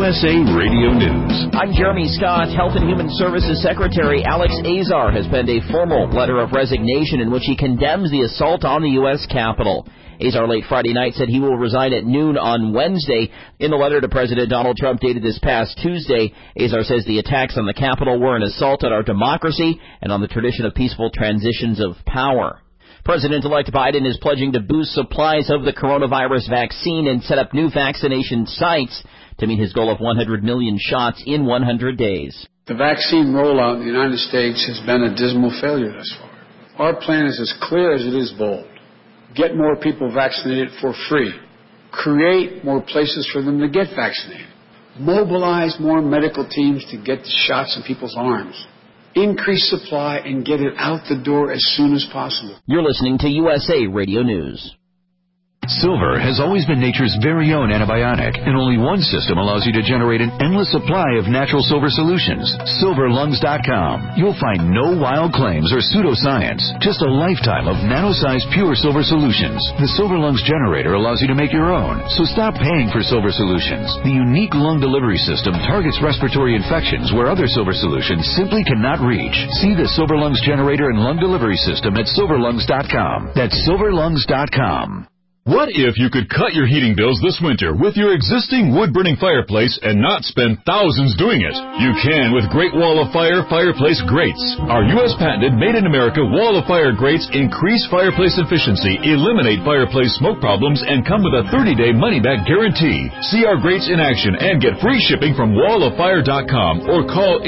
USA Radio News. I'm Jeremy Scott. Health and Human Services Secretary Alex Azar has penned a formal letter of resignation in which he condemns the assault on the U.S. Capitol. Azar late Friday night said he will resign at noon on Wednesday. In the letter to President Donald Trump dated this past Tuesday, Azar says the attacks on the Capitol were an assault on our democracy and on the tradition of peaceful transitions of power. President-elect Biden is pledging to boost supplies of the coronavirus vaccine and set up new vaccination sites to meet his goal of 100 million shots in 100 days. The vaccine rollout in the United States has been a dismal failure thus far. Our plan is as clear as it is bold. Get more people vaccinated for free. Create more places for them to get vaccinated. Mobilize more medical teams to get the shots in people's arms. Increase supply and get it out the door as soon as possible. You're listening to USA Radio News. Silver has always been nature's very own antibiotic, and only one system allows you to generate an endless supply of natural silver solutions. SilverLungs.com. You'll find no wild claims or pseudoscience, just a lifetime of nano-sized pure silver solutions. The Silver Lungs generator allows you to make your own, so stop paying for silver solutions. The unique lung delivery system targets respiratory infections where other silver solutions simply cannot reach. See the Silver Lungs generator and lung delivery system at SilverLungs.com. That's SilverLungs.com. What if you could cut your heating bills this winter with your existing wood-burning fireplace and not spend thousands doing it? You can with Great Wall of Fire fireplace grates. Our U.S. patented made-in-America Wall of Fire grates increase fireplace efficiency, eliminate fireplace smoke problems, and come with a 30-day money-back guarantee. See our grates in action and get free shipping from walloffire.com or call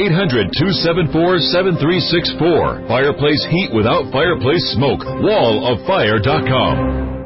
800-274-7364. Fireplace heat without fireplace smoke. walloffire.com.